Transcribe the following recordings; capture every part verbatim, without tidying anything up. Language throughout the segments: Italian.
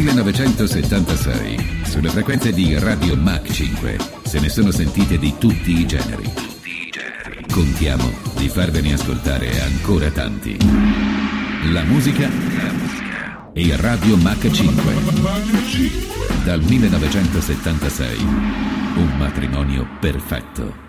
millenovecentosettantasei, sulle frequenze di Radio Mach cinque, se ne sono sentite di tutti i generi. Contiamo di farvene ascoltare ancora tanti. La musica e Radio Mach cinque. Dal millenovecentosettantasei, un matrimonio perfetto.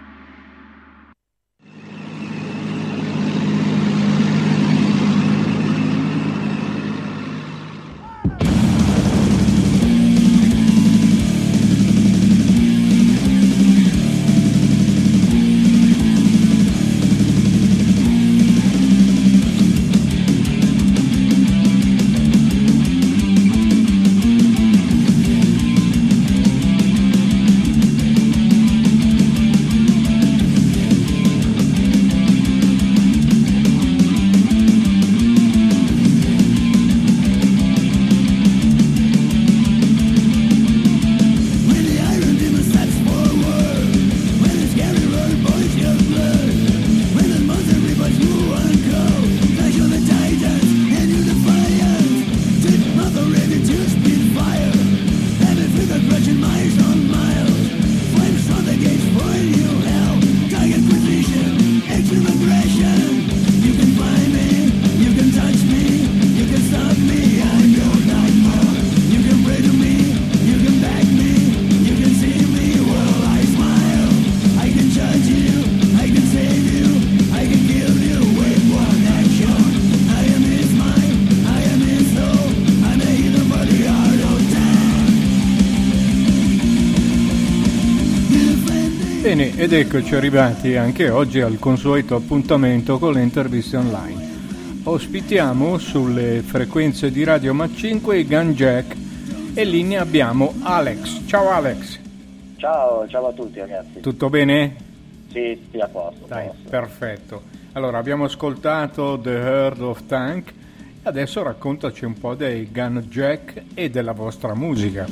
Bene, ed eccoci arrivati anche oggi al consueto appuntamento con le interviste online. Ospitiamo sulle frequenze di Radio Mach cinque Gun Jack e lì ne abbiamo Alex. Ciao Alex. Ciao, ciao a tutti ragazzi. Tutto bene? Sì, sì, a posto. Dai, posto. Perfetto. Allora, abbiamo ascoltato The Heart of Tank, adesso raccontaci un po' dei Gun Jack e della vostra musica.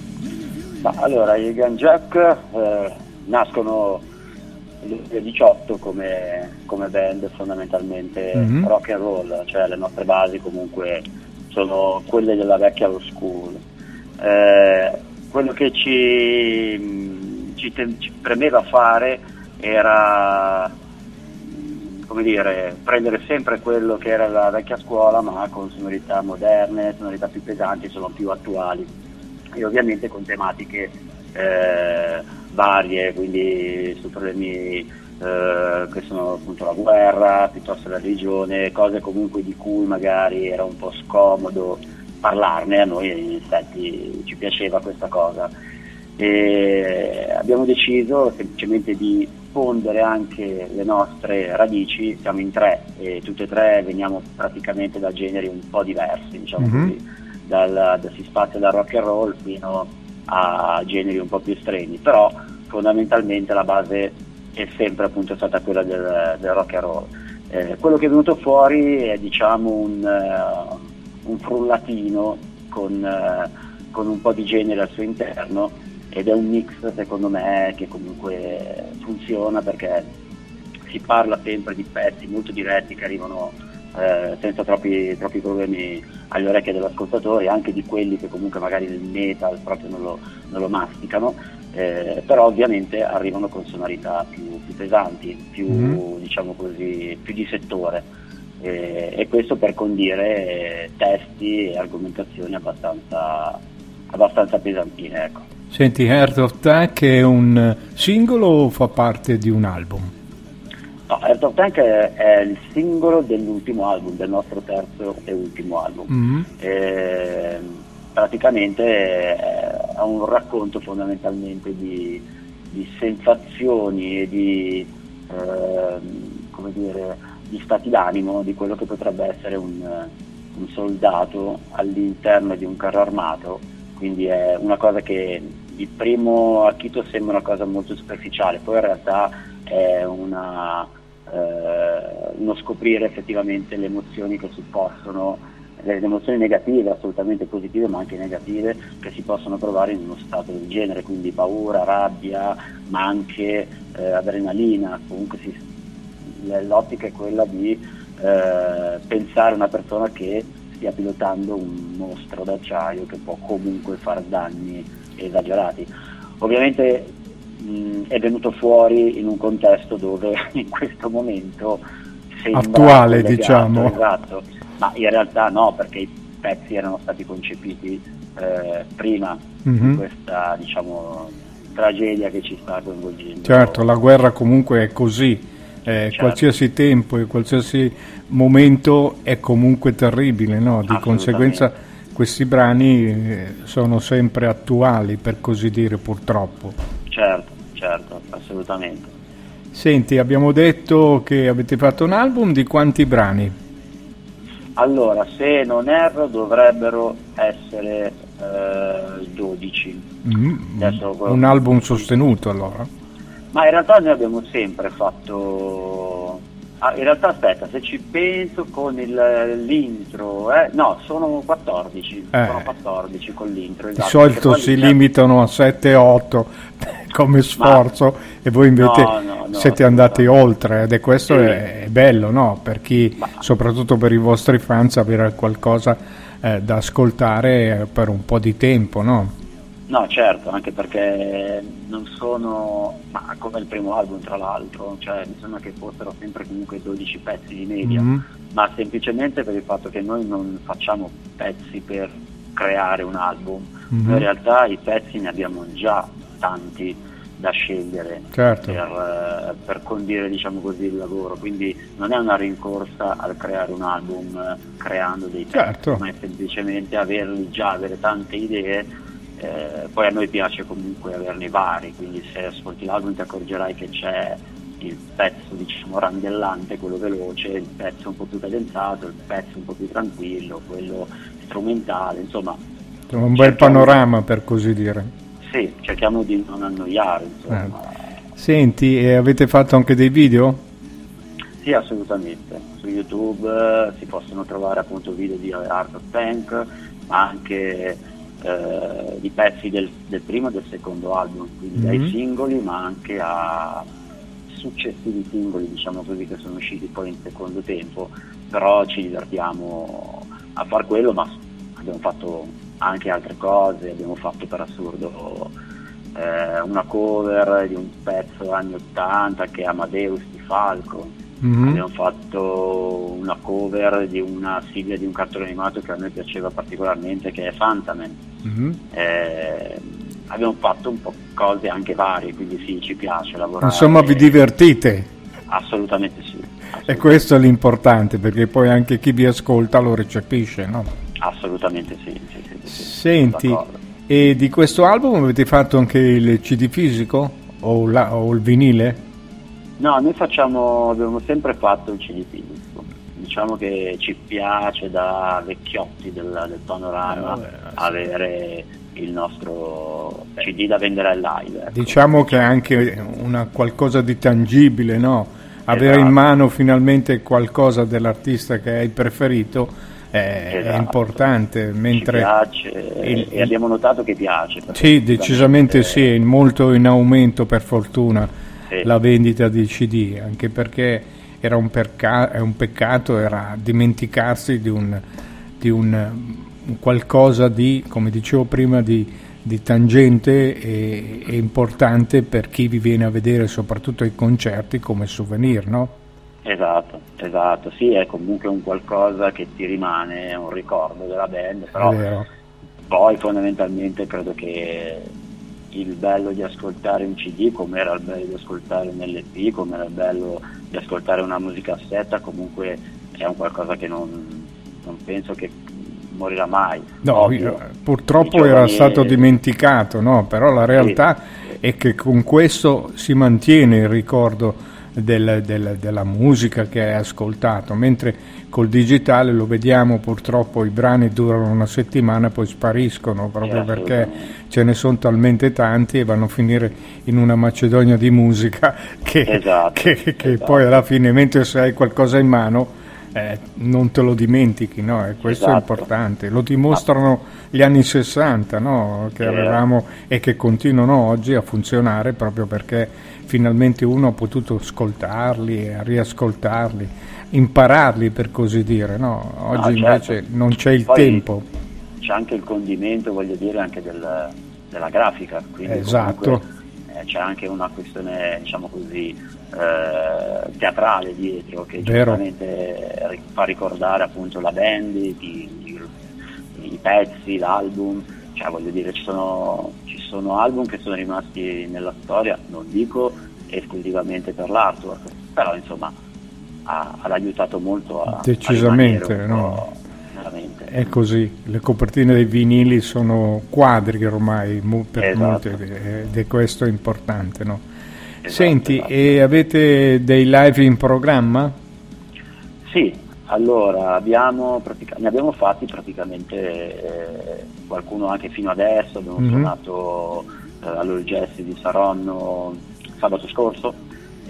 Ma allora, i Gun Jack eh, nascono nel duemiladiciotto come, come band fondamentalmente mm-hmm. rock and roll, cioè le nostre basi comunque sono quelle della vecchia old school. Eh, quello che ci, ci, te, ci premeva fare era, come dire, prendere sempre quello che era la vecchia scuola, ma con sonorità moderne, sonorità più pesanti, sono più attuali e ovviamente con tematiche eh, varie, quindi su problemi eh, che sono appunto la guerra, piuttosto la religione, cose comunque di cui magari era un po' scomodo parlarne. A noi in effetti ci piaceva questa cosa e abbiamo deciso semplicemente di fondere anche le nostre radici. Siamo in tre e tutte e tre veniamo praticamente da generi un po' diversi, diciamo mm-hmm. così, dal, da, si spazia dal rock and roll fino a generi un po' più estremi, però fondamentalmente la base è sempre appunto stata quella del, del rock and roll. Eh, quello che è venuto fuori è diciamo un, uh, un frullatino con, uh, con un po' di genere al suo interno, ed è un mix secondo me che comunque funziona, perché si parla sempre di pezzi molto diretti che arrivano eh, senza troppi, troppi problemi alle orecchie dell'ascoltatore, anche di quelli che comunque magari il metal proprio non lo, non lo masticano, eh, però ovviamente arrivano con sonorità più, più pesanti, più mm-hmm. diciamo così, più di settore, eh, e questo per condire eh, testi e argomentazioni abbastanza, abbastanza pesantine, ecco. Senti, Heart of Tank è un singolo o fa parte di un album? No, Heart of Tank è, è il singolo dell'ultimo album, del nostro terzo e ultimo album. Mm-hmm. E, praticamente è, è un racconto fondamentalmente di, di sensazioni e di, eh, come dire, di stati d'animo di quello che potrebbe essere un, un soldato all'interno di un carro armato. Quindi è una cosa che di primo acchito sembra una cosa molto superficiale, poi in realtà è una, eh, uno scoprire effettivamente le emozioni che si possono, le emozioni negative, assolutamente positive ma anche negative, che si possono provare in uno stato del genere, quindi paura, rabbia, ma anche eh, adrenalina. Comunque si, l'ottica è quella di eh, pensare a una persona che stia pilotando un mostro d'acciaio che può comunque far danni esagerati. Ovviamente mh, è venuto fuori in un contesto dove in questo momento sembra attuale, collegato, diciamo. esatto, ma in realtà no, perché i pezzi erano stati concepiti eh, prima mm-hmm. di questa, diciamo, tragedia che ci sta coinvolgendo. Certo, la guerra comunque è così, eh, certo. Qualsiasi tempo e qualsiasi momento è comunque terribile, no? Di conseguenza questi brani eh, sono sempre attuali, per così dire, purtroppo. Certo, certo, assolutamente. Senti, abbiamo detto che avete fatto un album, di quanti brani? Allora, se non erro dovrebbero essere eh, dodici. Mm, Adesso, un album sostenuto allora? Ma in realtà noi abbiamo sempre fatto... Ah, in realtà aspetta, se ci penso con il, l'intro, eh, no, sono quattordici, eh. sono quattordici con l'intro. Esatto, di solito si c'è... limitano a sette otto come sforzo, ma... e voi invece no, no, no, siete andati no. oltre, ed è questo sì. è, è bello, no? Per chi, ma... soprattutto per i vostri fans, avere qualcosa eh, da ascoltare per un po' di tempo, no? No, certo, anche perché non sono, ma come il primo album tra l'altro, cioè mi sembra che fossero sempre comunque dodici pezzi di media, mm-hmm. ma semplicemente per il fatto che noi non facciamo pezzi per creare un album, mm-hmm. noi in realtà i pezzi ne abbiamo già tanti da scegliere, certo. per, per condire, diciamo così, il lavoro, quindi non è una rincorsa al creare un album creando dei pezzi, certo. ma è semplicemente averli già, avere tante idee. Eh, poi a noi piace comunque averne vari, quindi se ascolti l'album ti accorgerai che c'è il pezzo, diciamo, randellante, quello veloce, il pezzo un po' più cadenzato, il pezzo un po' più tranquillo, quello strumentale, insomma un bel panorama, per così dire. Sì, cerchiamo di non annoiare, insomma. Eh. Senti, e avete fatto anche dei video? Sì, assolutamente, su YouTube eh, si possono trovare appunto video di Art of Tank, ma anche Eh, di pezzi del, del primo e del secondo album, quindi mm-hmm. dai singoli ma anche a successivi singoli, diciamo così, che sono usciti poi in secondo tempo, però ci divertiamo a far quello, ma abbiamo fatto anche altre cose, abbiamo fatto per assurdo eh, una cover di un pezzo anni ottanta che è Amadeus di Falco. Mm-hmm. Abbiamo fatto una cover di una sigla di un cartone animato che a noi piaceva particolarmente, che è Fantaman. Mm-hmm. Eh, abbiamo fatto un po' cose anche varie, quindi sì, ci piace lavorare. Insomma, vi divertite? Assolutamente sì. Assolutamente. E questo è l'importante, perché poi anche chi vi ascolta lo recepisce, no? Assolutamente sì. sì, sì, sì Senti, e di questo album avete fatto anche il C D fisico o, la, o il vinile? No, noi facciamo, abbiamo sempre fatto il C D fisico, diciamo che ci piace da vecchiotti del, del panorama eh, vabbè, avere il nostro C D da vendere al live. Ecco. Diciamo che è anche una qualcosa di tangibile, no? Avere esatto. in mano finalmente qualcosa dell'artista che hai preferito è, esatto. è importante, mentre ci piace il, e abbiamo notato che piace. Sì, decisamente sì, è molto in aumento, per fortuna. La vendita di C D, anche perché era un, perca- è un peccato era dimenticarsi di un, di un, un qualcosa di, come dicevo prima, di, di tangente e, e importante per chi vi viene a vedere, soprattutto ai concerti, come souvenir, no? Esatto, esatto, sì, è comunque un qualcosa che ti rimane, è un ricordo della band, però poi fondamentalmente credo che il bello di ascoltare un C D, come era il bello di ascoltare un L P, come era il bello di ascoltare una musicassetta, comunque è un qualcosa che non, non penso che morirà mai. No, io, purtroppo giovani... era stato dimenticato, no? Però la realtà sì. è che con questo si mantiene il ricordo del, del, della musica che hai ascoltato, mentre col digitale lo vediamo, purtroppo i brani durano una settimana e poi spariscono, proprio perché ce ne sono talmente tanti e vanno a finire in una Macedonia di musica che, esatto, che, che esatto. poi alla fine, mentre se hai qualcosa in mano, eh, non te lo dimentichi, no? E questo esatto. è importante, lo dimostrano gli anni sessanta, no? Che avevamo e che continuano oggi a funzionare proprio perché finalmente uno ha potuto ascoltarli, riascoltarli, impararli per così dire, no? Oggi no, certo. invece non c'è il Poi tempo. C'è anche il condimento, voglio dire, anche del, della grafica, quindi esatto. comunque, eh, c'è anche una questione, diciamo così, eh, teatrale dietro che giustamente fa ricordare appunto la band, i, i, i pezzi, l'album, cioè voglio dire ci sono, ci sono album che sono rimasti nella storia, non dico esclusivamente per l'artwork, però insomma ha, ha aiutato molto a decisamente, a no? È così, le copertine dei vinili sono quadri ormai per esatto. molti ed è questo importante, no? Esatto, Senti, esatto. E avete dei live in programma? Sì, allora abbiamo pratica- ne abbiamo fatti praticamente eh, qualcuno anche fino adesso, abbiamo mm-hmm. suonato eh, all'All Jazz di Saronno sabato scorso.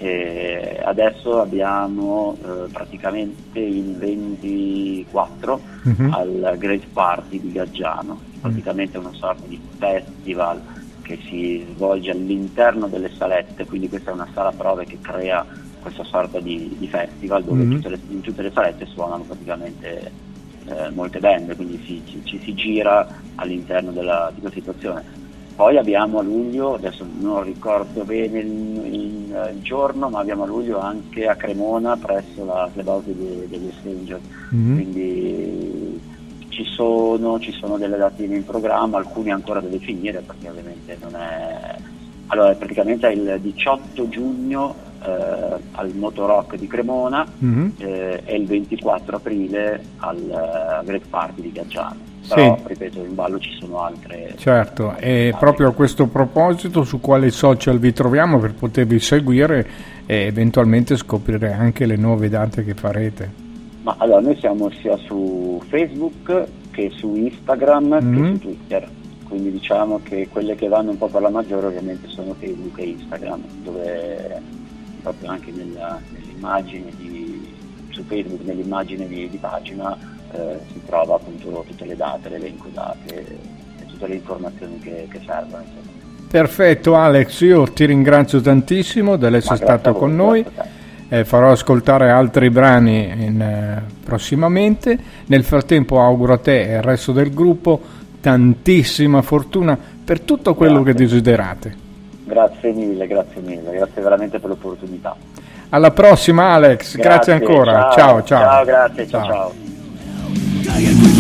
E adesso abbiamo eh, praticamente il ventiquattro mm-hmm. al Great Party di Gaggiano, praticamente una sorta di festival che si svolge all'interno delle salette, quindi questa è una sala prove che crea questa sorta di, di festival dove mm-hmm. tutte le, in tutte le salette suonano praticamente eh, molte band, quindi si, ci, ci si gira all'interno della, di questa situazione. Poi abbiamo a luglio, adesso non ricordo bene il, il, il giorno, ma abbiamo a luglio anche a Cremona presso la Clubhouse de, degli Stranger, mm-hmm. quindi ci sono, ci sono delle datine in programma, alcuni ancora da definire perché ovviamente non è... Allora praticamente è il diciotto giugno eh, al Motorock di Cremona mm-hmm. eh, e il ventiquattro aprile al uh, Great Party di Gaggiano. Però, sì. ripeto, in ballo ci sono altre... Certo, e altre. Proprio a questo proposito, su quali social vi troviamo per potervi seguire e eventualmente scoprire anche le nuove date che farete? Ma allora, noi siamo sia su Facebook che su Instagram mm-hmm. che su Twitter, quindi diciamo che quelle che vanno un po' per la maggiore ovviamente sono Facebook e Instagram, dove proprio anche nella, nell'immagine di... su Facebook, nell'immagine di, di pagina Eh, si trova appunto tutte le date, l'elenco date e tutte le informazioni che, che servono. Insomma. Perfetto Alex, io ti ringrazio tantissimo dell'essere stato con noi, eh, farò ascoltare altri brani in, eh, prossimamente. Nel frattempo auguro a te e al resto del gruppo tantissima fortuna per tutto quello grazie. Che desiderate. Grazie mille, grazie mille, grazie veramente per l'opportunità. Alla prossima Alex, grazie, grazie ancora, ciao ciao. Ciao, ciao grazie, ciao ciao. ciao.